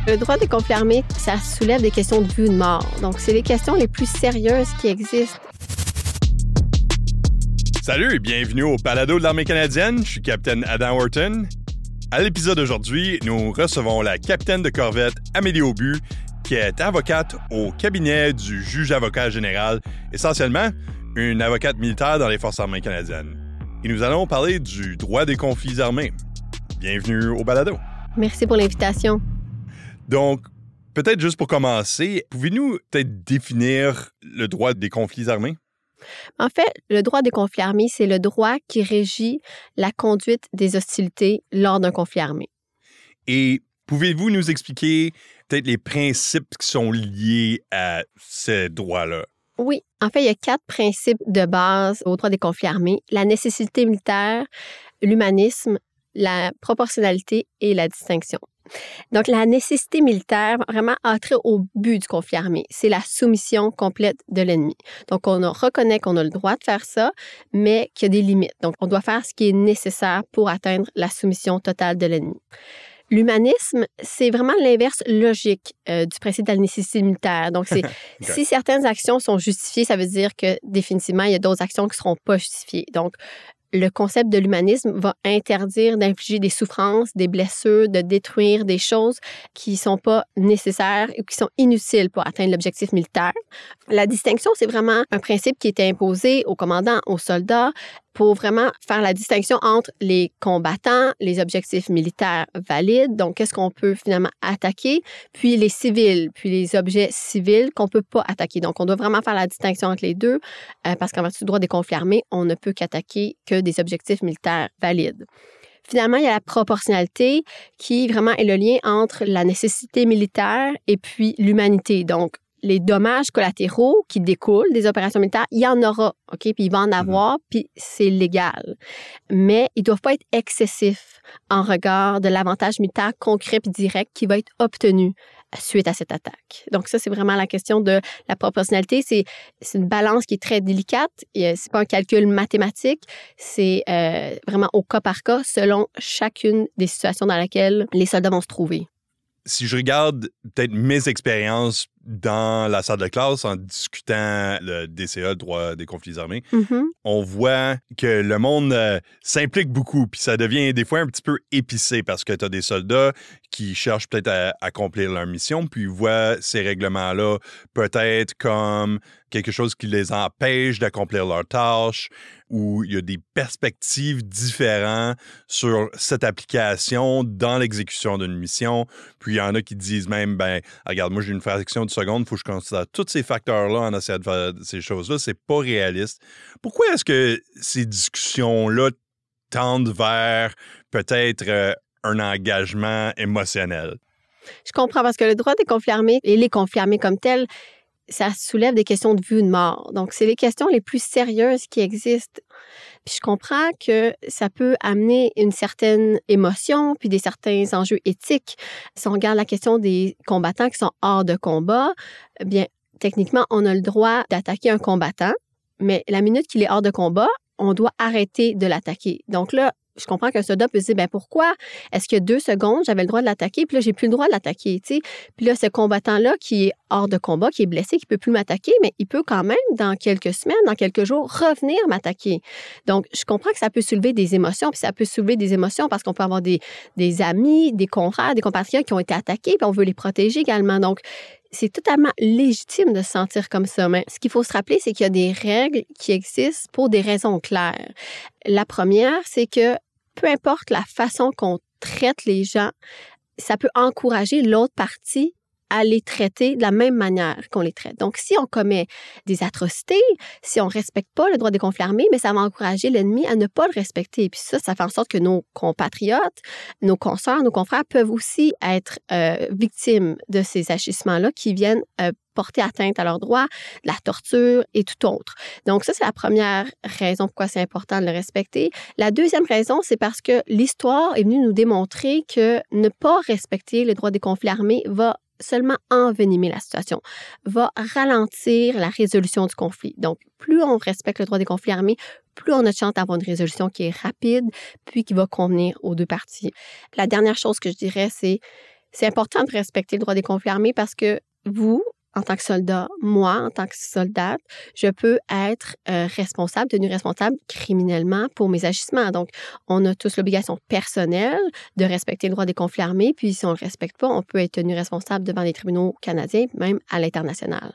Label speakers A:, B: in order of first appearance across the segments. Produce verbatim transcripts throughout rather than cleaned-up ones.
A: Le droit des conflits armés, ça soulève des questions de vie ou de mort. Donc, c'est les questions les plus sérieuses qui existent.
B: Salut et bienvenue au Balado de l'Armée canadienne. Je suis capitaine Adam Horton. À l'épisode d'aujourd'hui, nous recevons la capitaine de corvette Amélie Aubu, qui est avocate au cabinet du juge-avocat général, essentiellement une avocate militaire dans les Forces armées canadiennes. Et nous allons parler du droit des conflits armés. Bienvenue au Balado.
A: Merci pour l'invitation.
B: Donc, peut-être juste pour commencer, pouvez-nous peut-être définir le droit des conflits armés?
A: En fait, le droit des conflits armés, c'est le droit qui régit la conduite des hostilités lors d'un conflit armé.
B: Et pouvez-vous nous expliquer peut-être les principes qui sont liés à ces droits-là?
A: Oui. En fait, il y a quatre principes de base au droit des conflits armés: la nécessité militaire, l'humanisme, la proportionnalité et la distinction. Donc, la nécessité militaire, vraiment, a trait au but du conflit armé. C'est la soumission complète de l'ennemi. Donc, on reconnaît qu'on a le droit de faire ça, mais qu'il y a des limites. Donc, on doit faire ce qui est nécessaire pour atteindre la soumission totale de l'ennemi. L'humanisme, c'est vraiment l'inverse logique euh, du principe de la nécessité militaire. Donc, c'est okay. Si certaines actions sont justifiées, ça veut dire que définitivement, il y a d'autres actions qui ne seront pas justifiées. Donc, le concept de l'humanisme va interdire d'infliger des souffrances, des blessures, de détruire des choses qui ne sont pas nécessaires ou qui sont inutiles pour atteindre l'objectif militaire. La distinction, c'est vraiment un principe qui était imposé aux commandants, aux soldats, pour vraiment faire la distinction entre les combattants, les objectifs militaires valides, donc qu'est-ce qu'on peut finalement attaquer, puis les civils, puis les objets civils qu'on ne peut pas attaquer. Donc, on doit vraiment faire la distinction entre les deux, euh, parce qu'en vertu du droit des conflits armés, on ne peut qu'attaquer que des objectifs militaires valides. Finalement, il y a la proportionnalité qui vraiment est le lien entre la nécessité militaire et puis l'humanité. Donc, les dommages collatéraux qui découlent des opérations militaires, il y en aura, OK? Puis il va en avoir, puis c'est légal. Mais ils ne doivent pas être excessifs en regard de l'avantage militaire concret puis direct qui va être obtenu suite à cette attaque. Donc ça, c'est vraiment la question de la proportionnalité. C'est, c'est une balance qui est très délicate. Et c'est pas un calcul mathématique. C'est euh, vraiment au cas par cas selon chacune des situations dans lesquelles les soldats vont se trouver.
B: Si je regarde peut-être mes expériences dans la salle de classe en discutant le D C A, le droit des conflits armés, mm-hmm. on voit que le monde euh, s'implique beaucoup, puis ça devient des fois un petit peu épicé parce que tu as des soldats qui cherchent peut-être à accomplir leur mission, puis ils voient ces règlements-là peut-être comme quelque chose qui les empêche d'accomplir leur tâche, où il y a des perspectives différentes sur cette application dans l'exécution d'une mission. Puis il y en a qui disent même, ben regarde, moi j'ai une fraction de seconde, il faut que je considère tous ces facteurs-là en essayant de faire ces choses-là. C'est pas réaliste. Pourquoi est-ce que ces discussions-là tendent vers peut-être euh, un engagement émotionnel?
A: Je comprends, parce que le droit des conflits armés et les conflits armés comme tels, ça soulève des questions de vie ou de mort. Donc, c'est les questions les plus sérieuses qui existent. Puis je comprends que ça peut amener une certaine émotion, puis des certains enjeux éthiques. Si on regarde la question des combattants qui sont hors de combat, bien, techniquement, on a le droit d'attaquer un combattant, mais la minute qu'il est hors de combat, on doit arrêter de l'attaquer. Donc là, je comprends qu'un soldat peut se dire, ben pourquoi est-ce qu'il y a deux secondes, j'avais le droit de l'attaquer, puis là, j'ai plus le droit de l'attaquer, tu sais. Puis là, ce combattant-là qui est hors de combat, qui est blessé, qui peut plus m'attaquer, mais il peut quand même, dans quelques semaines, dans quelques jours, revenir m'attaquer. Donc, je comprends que ça peut soulever des émotions, puis ça peut soulever des émotions parce qu'on peut avoir des, des amis, des confrères, des compatriotes qui ont été attaqués, puis on veut les protéger également. Donc, c'est totalement légitime de se sentir comme ça. Mais ce qu'il faut se rappeler, c'est qu'il y a des règles qui existent pour des raisons claires. La première, c'est que peu importe la façon qu'on traite les gens, ça peut encourager l'autre partie à les traiter de la même manière qu'on les traite. Donc, si on commet des atrocités, si on ne respecte pas le droit des conflits armés, mais ça va encourager l'ennemi à ne pas le respecter. Et puis ça, ça fait en sorte que nos compatriotes, nos consoeurs, nos confrères peuvent aussi être euh, victimes de ces agissements-là qui viennent euh, porter atteinte à leurs droits, de la torture et tout autre. Donc ça, c'est la première raison pourquoi c'est important de le respecter. La deuxième raison, c'est parce que l'histoire est venue nous démontrer que ne pas respecter le droit des conflits armés va seulement envenimer la situation, va ralentir la résolution du conflit. Donc, plus on respecte le droit des conflits armés, plus on a de chance d'avoir une résolution qui est rapide, puis qui va convenir aux deux parties. La dernière chose que je dirais, c'est c'est important de respecter le droit des conflits armés parce que vous, en tant que soldat, moi, en tant que soldate, je peux être euh, responsable, tenu responsable criminellement pour mes agissements. Donc, on a tous l'obligation personnelle de respecter le droit des conflits armés. Puis, si on ne le respecte pas, on peut être tenu responsable devant les tribunaux canadiens, même à l'international.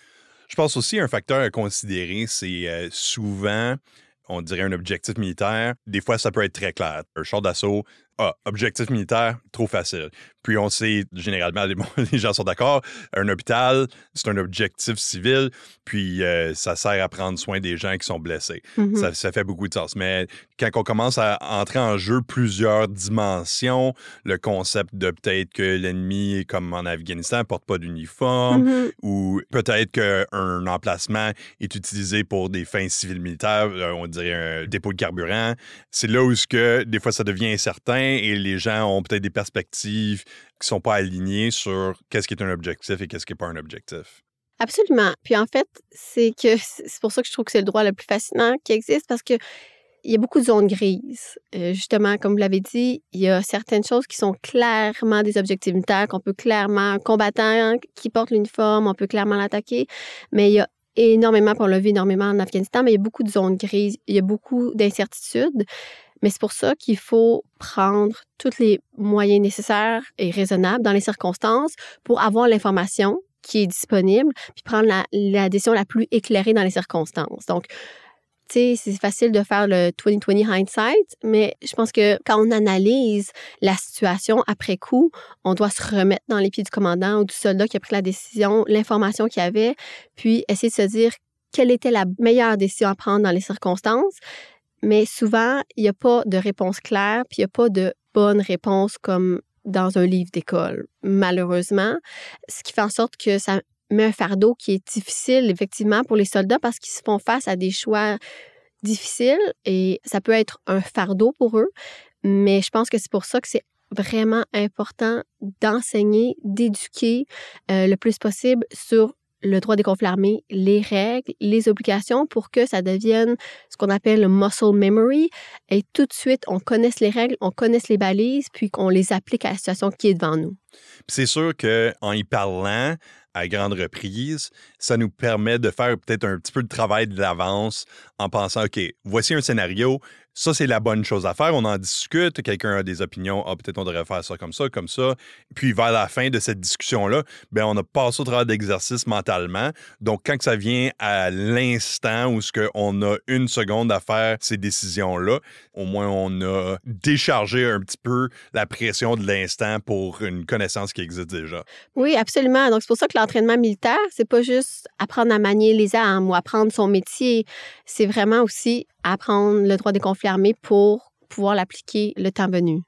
B: Je pense aussi un facteur à considérer, c'est euh, souvent, on dirait un objectif militaire. Des fois, ça peut être très clair. Un char d'assaut, ah, objectif militaire, trop facile. Puis on sait, généralement, les, les gens sont d'accord, un hôpital, c'est un objectif civil, puis euh, ça sert à prendre soin des gens qui sont blessés. Mm-hmm. Ça, ça fait beaucoup de sens. Mais quand on commence à entrer en jeu plusieurs dimensions, le concept de peut-être que l'ennemi, comme en Afghanistan, ne porte pas d'uniforme, mm-hmm. ou peut-être qu'un emplacement est utilisé pour des fins civiles militaires, on dirait un dépôt de carburant, c'est là où que, des fois ça devient incertain et les gens ont peut-être des perspectives qui ne sont pas alignés sur qu'est-ce qui est un objectif et qu'est-ce qui n'est pas un objectif.
A: Absolument. Puis en fait, c'est que c'est pour ça que je trouve que c'est le droit le plus fascinant qui existe parce que il y a beaucoup de zones grises. Euh, justement, comme vous l'avez dit, il y a certaines choses qui sont clairement des objectifs militaires, qu'on peut clairement, un combattant qui porte l'uniforme, on peut clairement l'attaquer, mais il y a énormément, puis on l'a vu énormément en Afghanistan, mais il y a beaucoup de zones grises, il y a beaucoup d'incertitudes. Mais c'est pour ça qu'il faut prendre tous les moyens nécessaires et raisonnables dans les circonstances pour avoir l'information qui est disponible, puis prendre la, la décision la plus éclairée dans les circonstances. Donc, tu sais, c'est facile de faire le vingt vingt hindsight, mais je pense que quand on analyse la situation après coup, on doit se remettre dans les pieds du commandant ou du soldat qui a pris la décision, l'information qu'il y avait, puis essayer de se dire quelle était la meilleure décision à prendre dans les circonstances. Mais souvent, il n'y a pas de réponse claire, puis il n'y a pas de bonne réponse comme dans un livre d'école, malheureusement. Ce qui fait en sorte que ça met un fardeau qui est difficile, effectivement, pour les soldats parce qu'ils se font face à des choix difficiles et ça peut être un fardeau pour eux. Mais je pense que c'est pour ça que c'est vraiment important d'enseigner, d'éduquer euh, le plus possible sur le droit des conflits armés, les règles, les obligations pour que ça devienne ce qu'on appelle le muscle memory. Et tout de suite, on connaisse les règles, on connaisse les balises, puis qu'on les applique à la situation qui est devant nous.
B: Puis c'est sûr qu'en y parlant à grande reprise, ça nous permet de faire peut-être un petit peu de travail de l'avance en pensant, OK, voici un scénario, ça, c'est la bonne chose à faire. On en discute. Quelqu'un a des opinions. Ah, peut-être on devrait faire ça comme ça, comme ça. Puis, vers la fin de cette discussion-là, bien, on a passé au travers d'exercices mentalement. Donc, quand ça vient à l'instant où ce qu'on a une seconde à faire ces décisions-là, au moins, on a déchargé un petit peu la pression de l'instant pour une connaissance qui existe déjà.
A: Oui, absolument. Donc, c'est pour ça que l'entraînement militaire, c'est pas juste apprendre à manier les armes ou apprendre son métier. C'est vraiment aussi apprendre le droit des conflits armés pour pouvoir l'appliquer le temps venu.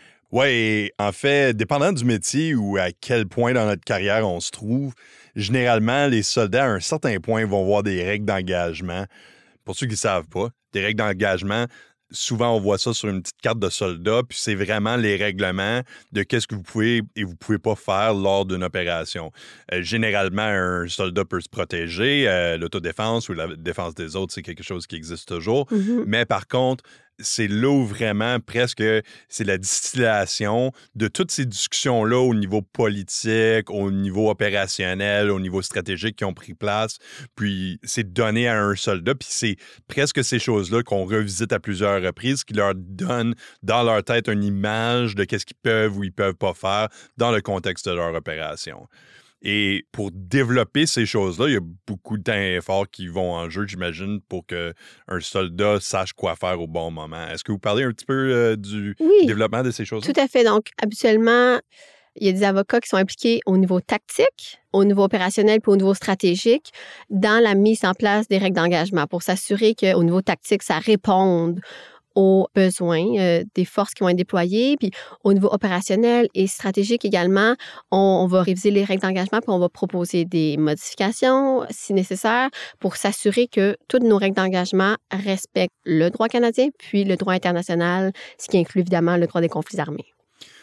B: Oui, en fait, dépendant du métier ou à quel point dans notre carrière on se trouve, généralement, les soldats, à un certain point, vont voir des règles d'engagement. Pour ceux qui ne savent pas, des règles d'engagement, souvent, on voit ça sur une petite carte de soldat, puis c'est vraiment les règlements de qu'est-ce que vous pouvez et vous pouvez pas faire lors d'une opération. Euh, généralement, un soldat peut se protéger. Euh, l'autodéfense ou la défense des autres, c'est quelque chose qui existe toujours. Mm-hmm. Mais par contre, c'est là où vraiment presque c'est la distillation de toutes ces discussions-là au niveau politique, au niveau opérationnel, au niveau stratégique qui ont pris place. Puis c'est donné à un soldat. Puis c'est presque ces choses-là qu'on revisite à plusieurs reprises qui leur donnent dans leur tête une image de qu'est-ce qu'ils peuvent ou ils peuvent pas faire dans le contexte de leur opération. Et pour développer ces choses-là, il y a beaucoup de temps et d'efforts qui vont en jeu, j'imagine, pour qu'un soldat sache quoi faire au bon moment. Est-ce que vous parlez un petit peu euh, du
A: oui,
B: développement de ces choses-là?
A: Tout à fait. Donc, habituellement, il y a des avocats qui sont impliqués au niveau tactique, au niveau opérationnel puis au niveau stratégique dans la mise en place des règles d'engagement pour s'assurer qu'au niveau tactique, ça réponde aux besoins euh, des forces qui vont être déployées. Puis au niveau opérationnel et stratégique également, on, on va réviser les règles d'engagement puis on va proposer des modifications si nécessaire pour s'assurer que toutes nos règles d'engagement respectent le droit canadien puis le droit international, ce qui inclut évidemment le droit des conflits armés.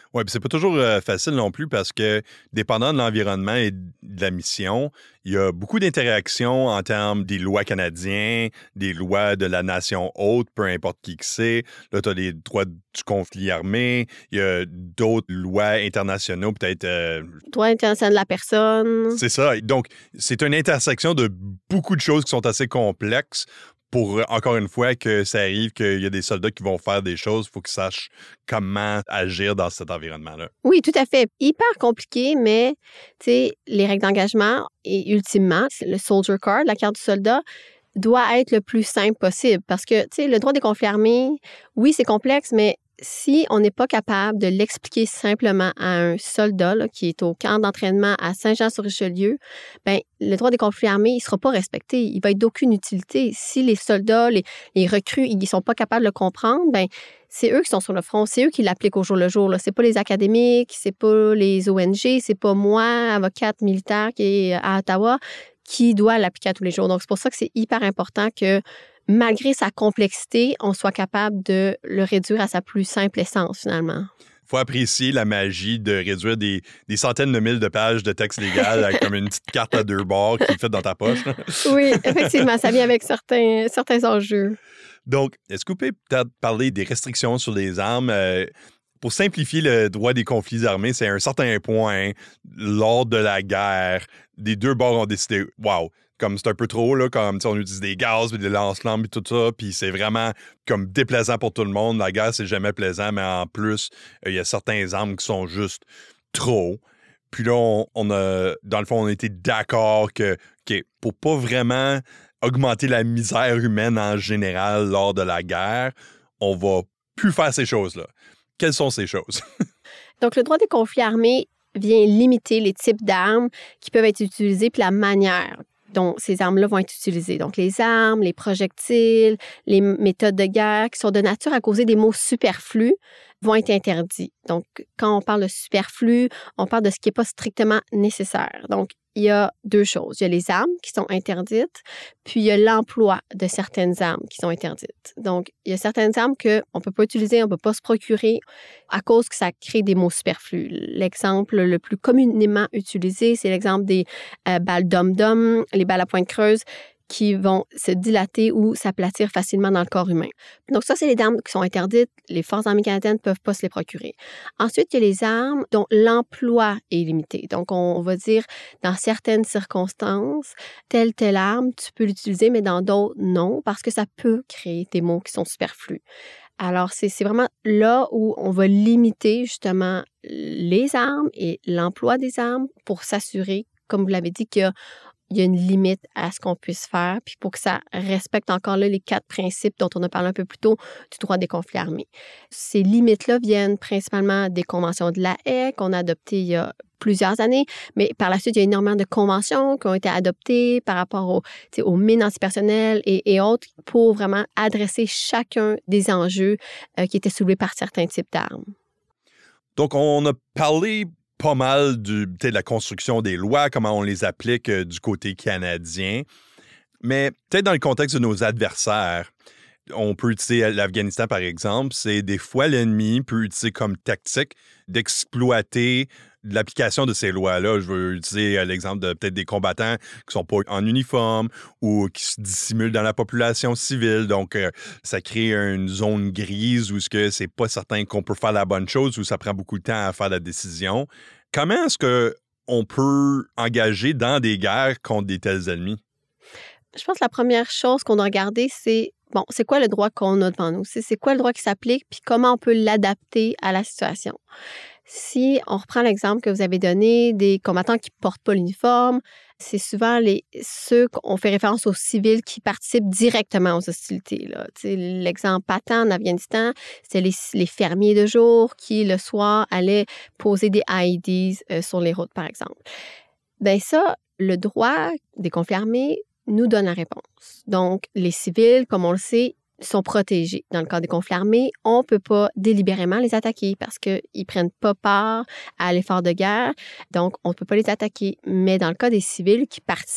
B: Oui, puis c'est pas toujours euh, facile non plus parce que, dépendant de l'environnement et de la mission, il y a beaucoup d'interactions en termes des lois canadiennes, des lois de la nation hôte, peu importe qui que c'est. Là, tu as les droits du conflit armé. Il y a d'autres lois internationaux, peut-être... Euh...
A: Droit international de la personne.
B: C'est ça. Donc, c'est une intersection de beaucoup de choses qui sont assez complexes pour, encore une fois, que ça arrive qu'il y a des soldats qui vont faire des choses, il faut qu'ils sachent comment agir dans cet environnement-là.
A: Oui, tout à fait. Hyper compliqué, mais tu sais, les règles d'engagement et ultimement, le soldier card, la carte du soldat, doit être le plus simple possible parce que, tu sais, le droit des conflits armés, oui, c'est complexe, mais si on n'est pas capable de l'expliquer simplement à un soldat là, qui est au camp d'entraînement à Saint-Jean-sur-Richelieu, ben le droit des conflits armés, il ne sera pas respecté. Il va être d'aucune utilité. Si les soldats, les, les recrues, ils ne sont pas capables de le comprendre, ben c'est eux qui sont sur le front, c'est eux qui l'appliquent au jour le jour. Là. C'est pas les académiques, c'est pas les O N G, c'est pas moi, avocate militaire qui est à Ottawa, qui doit l'appliquer à tous les jours. Donc, c'est pour ça que c'est hyper important que malgré sa complexité, on soit capable de le réduire à sa plus simple essence, finalement.
B: Il faut apprécier la magie de réduire des, des centaines de mille de pages de texte légal avec comme une petite carte à deux bords qui est faite dans ta poche.
A: Oui, effectivement, ça vient avec certains, certains enjeux.
B: Donc, est-ce que vous pouvez peut-être parler des restrictions sur les armes? Euh, pour simplifier le droit des conflits armés, c'est à un certain point, lors de la guerre, les deux bords ont décidé, wow, comme c'est un peu trop, là, comme on utilise des gaz, des lance-flammes et tout ça, puis c'est vraiment comme déplaisant pour tout le monde. La guerre, c'est jamais plaisant, mais en plus, il euh, y a certains armes qui sont juste trop. Puis là, on, on a, dans le fond, on a été d'accord que, OK, pour pas vraiment augmenter la misère humaine en général lors de la guerre, on va plus faire ces choses-là. Quelles sont ces choses?
A: Donc, le droit des conflits armés vient limiter les types d'armes qui peuvent être utilisées puis la manière dont ces armes-là vont être utilisées. Donc, les armes, les projectiles, les méthodes de guerre qui sont de nature à causer des maux superflus vont être interdits. Donc, quand on parle de superflu, on parle de ce qui n'est pas strictement nécessaire. Donc, il y a deux choses. Il y a les armes qui sont interdites, puis il y a l'emploi de certaines armes qui sont interdites. Donc, il y a certaines armes qu'on ne peut pas utiliser, on ne peut pas se procurer à cause que ça crée des maux superflus. L'exemple le plus communément utilisé, c'est l'exemple des euh, balles dom-dom, les balles à pointe creuse, qui vont se dilater ou s'aplatir facilement dans le corps humain. Donc ça, c'est les armes qui sont interdites. Les forces armées canadiennes ne peuvent pas se les procurer. Ensuite, il y a les armes dont l'emploi est limité. Donc, on va dire, dans certaines circonstances, telle, telle arme, tu peux l'utiliser, mais dans d'autres, non, parce que ça peut créer des maux qui sont superflus. Alors, c'est, c'est vraiment là où on va limiter justement les armes et l'emploi des armes pour s'assurer, comme vous l'avez dit, qu'il y a il y a une limite à ce qu'on puisse faire, puis pour que ça respecte encore là les quatre principes dont on a parlé un peu plus tôt du droit des conflits armés. Ces limites-là viennent principalement des conventions de la Haye qu'on a adoptées il y a plusieurs années, mais par la suite, il y a énormément de conventions qui ont été adoptées par rapport au, aux mines antipersonnelles et, et autres pour vraiment adresser chacun des enjeux euh, qui étaient soulevés par certains types d'armes.
B: Donc, on a parlé pas mal du, de la construction des lois, comment on les applique euh, du côté canadien. Mais peut-être dans le contexte de nos adversaires, on peut utiliser l'Afghanistan, par exemple, c'est des fois l'ennemi peut utiliser comme tactique d'exploiter l'application de ces lois-là. Je veux utiliser l'exemple de peut-être des combattants qui sont pas en uniforme ou qui se dissimulent dans la population civile. Donc, euh, ça crée une zone grise où ce que c'est pas certain qu'on peut faire la bonne chose, où ça prend beaucoup de temps à faire la décision. Comment est-ce qu'on peut engager dans des guerres contre des tels ennemis?
A: Je pense que la première chose qu'on doit regarder, c'est bon, c'est quoi le droit qu'on a devant nous? C'est, c'est quoi le droit qui s'applique, puis comment on peut l'adapter à la situation? Si on reprend l'exemple que vous avez donné des combattants qui ne portent pas l'uniforme, c'est souvent les, ceux qu'on fait référence aux civils qui participent directement aux hostilités. Là. L'exemple patent en Afghanistan, c'est les, les fermiers de jour qui, le soir, allaient poser des I E Ds euh, sur les routes, par exemple. Bien ça, le droit des conflits armés nous donne la réponse. Donc, les civils, comme on le sait, sont protégés. Dans le cas des conflits armés, on ne peut pas délibérément les attaquer parce qu'ils ne prennent pas part à l'effort de guerre. Donc, on ne peut pas les attaquer. Mais dans le cas des civils qui participent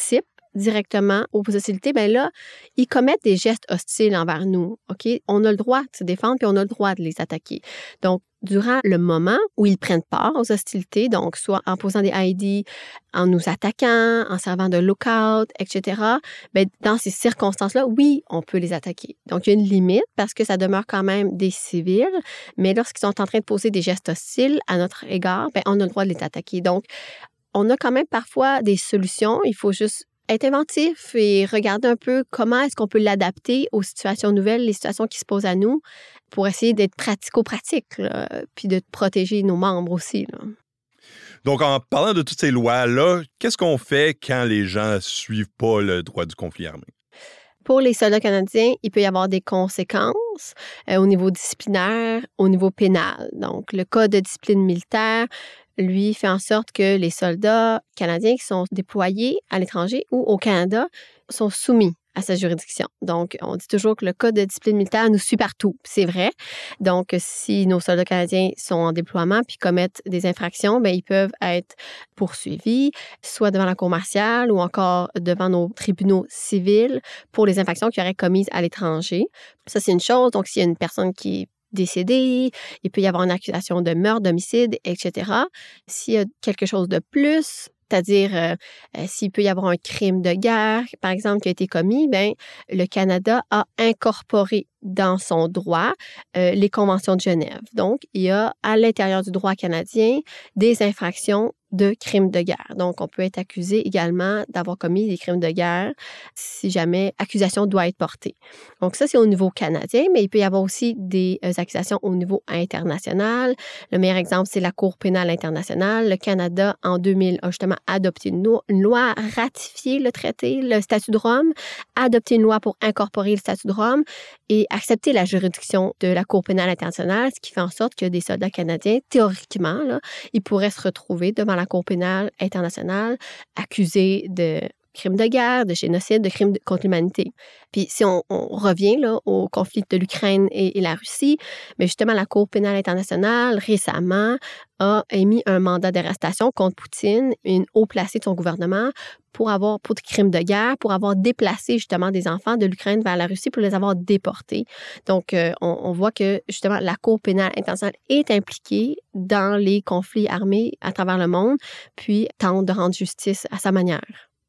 A: directement aux hostilités, bien là, ils commettent des gestes hostiles envers nous, OK? On a le droit de se défendre, puis on a le droit de les attaquer. Donc, durant le moment où ils prennent part aux hostilités, donc soit en posant des I D, en nous attaquant, en servant de lookout, et cetera, bien, dans ces circonstances-là, oui, on peut les attaquer. Donc, il y a une limite parce que ça demeure quand même des civils, mais lorsqu'ils sont en train de poser des gestes hostiles à notre égard, bien, on a le droit de les attaquer. Donc, on a quand même parfois des solutions. Il faut juste être inventif et regarder un peu comment est-ce qu'on peut l'adapter aux situations nouvelles, les situations qui se posent à nous, pour essayer d'être pratico-pratique, là, puis de protéger nos membres aussi, là.
B: Donc, en parlant de toutes ces lois-là, qu'est-ce qu'on fait quand les gens ne suivent pas le droit du conflit armé?
A: Pour les soldats canadiens, il peut y avoir des conséquences euh, au niveau disciplinaire, au niveau pénal. Donc, le Code de discipline militaire, lui, fait en sorte que les soldats canadiens qui sont déployés à l'étranger ou au Canada sont soumis à sa juridiction. Donc, on dit toujours que le Code de discipline militaire nous suit partout. C'est vrai. Donc, si nos soldats canadiens sont en déploiement puis commettent des infractions, bien, ils peuvent être poursuivis, soit devant la cour martiale ou encore devant nos tribunaux civils pour les infractions qu'ils auraient commises à l'étranger. Ça, c'est une chose. Donc, s'il y a une personne qui est décédé, il peut y avoir une accusation de meurtre, d'homicide, et cetera. S'il y a quelque chose de plus, c'est-à-dire euh, euh, s'il peut y avoir un crime de guerre, par exemple, qui a été commis, bien, le Canada a incorporé dans son droit euh, les conventions de Genève. Donc, il y a à l'intérieur du droit canadien des infractions de crimes de guerre. Donc, on peut être accusé également d'avoir commis des crimes de guerre si jamais accusation doit être portée. Donc, ça, c'est au niveau canadien, mais il peut y avoir aussi des euh, accusations au niveau international. Le meilleur exemple, c'est la Cour pénale internationale. Le Canada, en deux mille, a justement adopté une, no- une loi, ratifié le traité, le statut de Rome, adopté une loi pour incorporer le statut de Rome et accepter la juridiction de la Cour pénale internationale, ce qui fait en sorte que des soldats canadiens, théoriquement, là, ils pourraient se retrouver devant la Cour pénale internationale accusés de crimes de guerre, de génocide, de crimes de, contre l'humanité. Puis si on, on revient là, au conflit de l'Ukraine et, et la Russie, mais justement, la Cour pénale internationale, récemment, a émis un mandat d'arrestation contre Poutine, une haut placée de son gouvernement, pour avoir, pour des crimes de guerre, pour avoir déplacé justement des enfants de l'Ukraine vers la Russie pour les avoir déportés. Donc, euh, on, on voit que justement, la Cour pénale internationale est impliquée dans les conflits armés à travers le monde, puis tente de rendre justice à sa manière.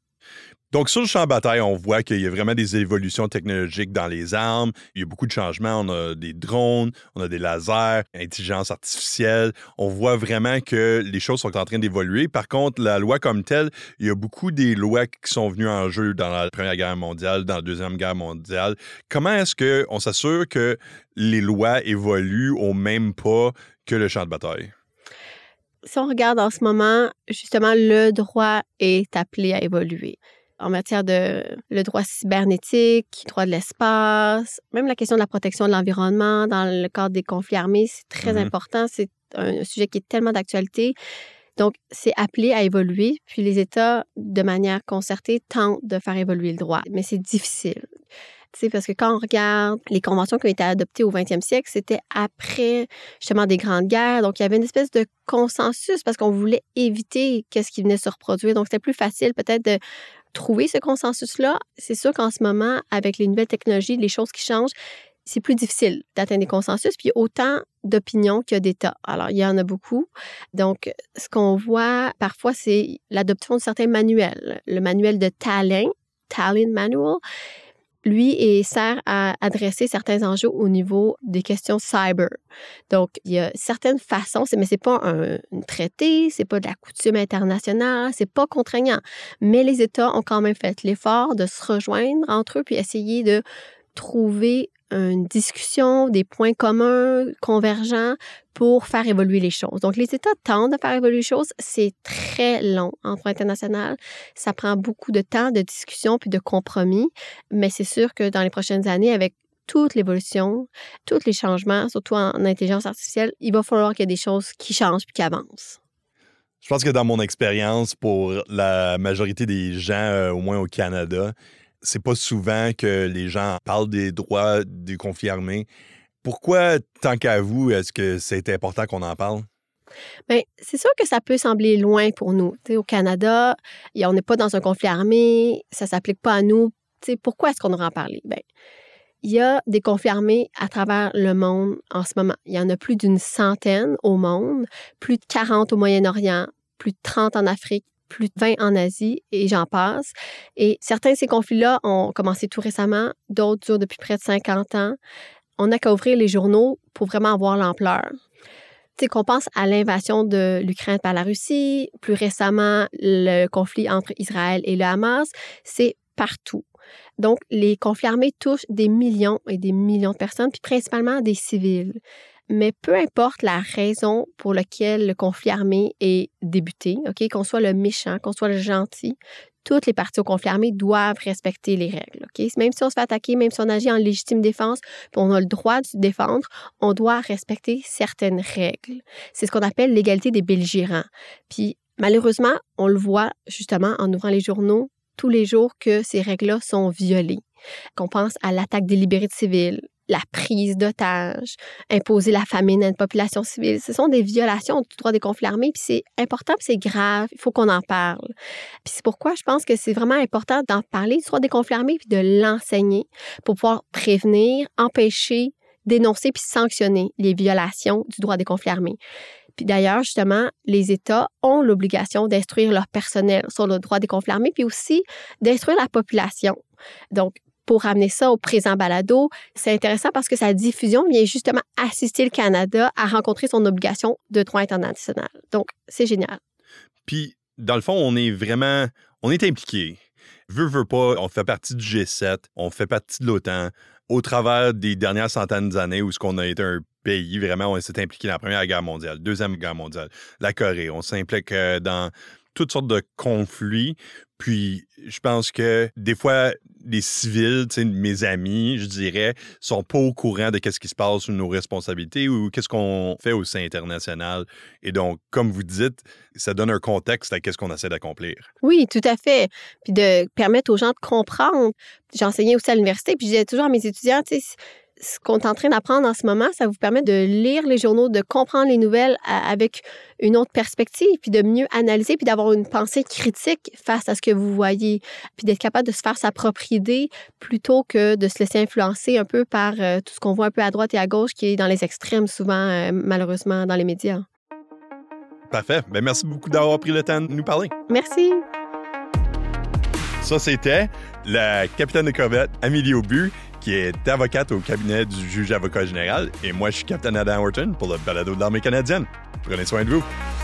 B: Donc, sur le champ de bataille, on voit qu'il y a vraiment des évolutions technologiques dans les armes. Il y a beaucoup de changements. On a des drones, on a des lasers, intelligence artificielle. On voit vraiment que les choses sont en train d'évoluer. Par contre, la loi comme telle, il y a beaucoup des lois qui sont venues en jeu dans la Première Guerre mondiale, dans la Deuxième Guerre mondiale. Comment est-ce qu'on s'assure que les lois évoluent au même pas que le champ de bataille?
A: Si on regarde en ce moment, justement, le droit est appelé à évoluer. En matière de le droit cybernétique, le droit de l'espace, même la question de la protection de l'environnement dans le cadre des conflits armés, c'est très mm-hmm. important. C'est un sujet qui est tellement d'actualité. Donc, c'est appelé à évoluer. Puis les États, de manière concertée, tentent de faire évoluer le droit. Mais c'est difficile. Tu sais, parce que quand on regarde les conventions qui ont été adoptées au vingtième siècle, c'était après justement des grandes guerres. Donc, il y avait une espèce de consensus parce qu'on voulait éviter qu'est-ce qui venait se reproduire. Donc, c'était plus facile peut-être de trouver ce consensus-là. C'est sûr qu'en ce moment, avec les nouvelles technologies, les choses qui changent, c'est plus difficile d'atteindre des consensus. Puis il y a autant d'opinions qu'il y a d'États. Alors, il y en a beaucoup. Donc, ce qu'on voit parfois, c'est l'adoption de certains manuels. Le manuel de Tallinn, Tallinn Manual, lui, il sert à adresser certains enjeux au niveau des questions cyber. Donc, il y a certaines façons, mais c'est pas un, un traité, c'est pas de la coutume internationale, c'est pas contraignant. Mais les États ont quand même fait l'effort de se rejoindre entre eux puis essayer de trouver une discussion, des points communs, convergents pour faire évoluer les choses. Donc, les États tentent de faire évoluer les choses. C'est très long en droit international. Ça prend beaucoup de temps, de discussion puis de compromis. Mais c'est sûr que dans les prochaines années, avec toute l'évolution, tous les changements, surtout en intelligence artificielle, il va falloir qu'il y ait des choses qui changent puis qui avancent.
B: Je pense que dans mon expérience, pour la majorité des gens, euh, au moins au Canada, c'est pas souvent que les gens parlent des droits des conflits armés. Pourquoi, tant qu'à vous, est-ce que c'est important qu'on en parle?
A: Bien, c'est sûr que ça peut sembler loin pour nous. T'sais, au Canada, on n'est pas dans un conflit armé, ça ne s'applique pas à nous. T'sais, pourquoi est-ce qu'on devrait en parler? Bien, il y a des conflits armés à travers le monde en ce moment. Il y en a plus d'une centaine au monde, plus de quarante au Moyen-Orient, plus de trente en Afrique, plus de vingt en Asie, et j'en passe. Et certains de ces conflits-là ont commencé tout récemment, d'autres durent depuis près de cinquante ans. On n'a qu'à ouvrir les journaux pour vraiment avoir l'ampleur. Tu sais, qu'on pense à l'invasion de l'Ukraine par la Russie, plus récemment, le conflit entre Israël et le Hamas, c'est partout. Donc, les conflits armés touchent des millions et des millions de personnes, puis principalement des civils. Mais peu importe la raison pour laquelle le conflit armé est débuté, OK, qu'on soit le méchant, qu'on soit le gentil, toutes les parties au conflit armé doivent respecter les règles. OK? Même si on se fait attaquer, même si on agit en légitime défense, puis on a le droit de se défendre, on doit respecter certaines règles. C'est ce qu'on appelle l'égalité des belligérants. Puis malheureusement, on le voit justement en ouvrant les journaux tous les jours que ces règles-là sont violées. Qu'on pense à l'attaque délibérée de civils, la prise d'otages, imposer la famine à une population civile. Ce sont des violations du droit des conflits armés, puis c'est important, puis c'est grave, il faut qu'on en parle. Puis c'est pourquoi je pense que c'est vraiment important d'en parler du droit des conflits armés, puis de l'enseigner pour pouvoir prévenir, empêcher, dénoncer, puis sanctionner les violations du droit des conflits armés. Puis d'ailleurs, justement, les États ont l'obligation d'instruire leur personnel sur le droit des conflits armés, puis aussi d'instruire la population. Donc, pour ramener ça au présent balado, c'est intéressant parce que sa diffusion vient justement assister le Canada à rencontrer son obligation de droit international. Donc, c'est génial.
B: Puis, dans le fond, on est vraiment, on est impliqués. Veux, veux pas, on fait partie du G sept, on fait partie de l'OTAN. Au travers des dernières centaines d'années où ce qu'on a été un pays, vraiment, on s'est impliqué dans la Première Guerre mondiale, Deuxième Guerre mondiale, la Corée. On s'implique dans toutes sortes de conflits. Puis, je pense que des fois, les civils, tu sais, mes amis, je dirais, sont pas au courant de qu'est-ce qui se passe sur nos responsabilités ou qu'est-ce qu'on fait au sein international. Et donc, comme vous dites, ça donne un contexte à qu'est-ce qu'on essaie d'accomplir.
A: Oui, tout à fait. Puis de permettre aux gens de comprendre. J'enseignais aussi à l'université, puis je disais toujours à mes étudiants, tu sais, ce qu'on est en train d'apprendre en ce moment, ça vous permet de lire les journaux, de comprendre les nouvelles avec une autre perspective, puis de mieux analyser, puis d'avoir une pensée critique face à ce que vous voyez, puis d'être capable de se faire sa propre idée plutôt que de se laisser influencer un peu par euh, tout ce qu'on voit un peu à droite et à gauche qui est dans les extrêmes souvent, euh, malheureusement, dans les médias.
B: Parfait. Bien, merci beaucoup d'avoir pris le temps de nous parler.
A: Merci.
B: Ça, c'était la capitaine de corvette, Amélie Aubu, qui est avocate au cabinet du juge avocat général. Et moi, je suis capitaine Adam Horton pour le balado de l'armée canadienne. Prenez soin de vous.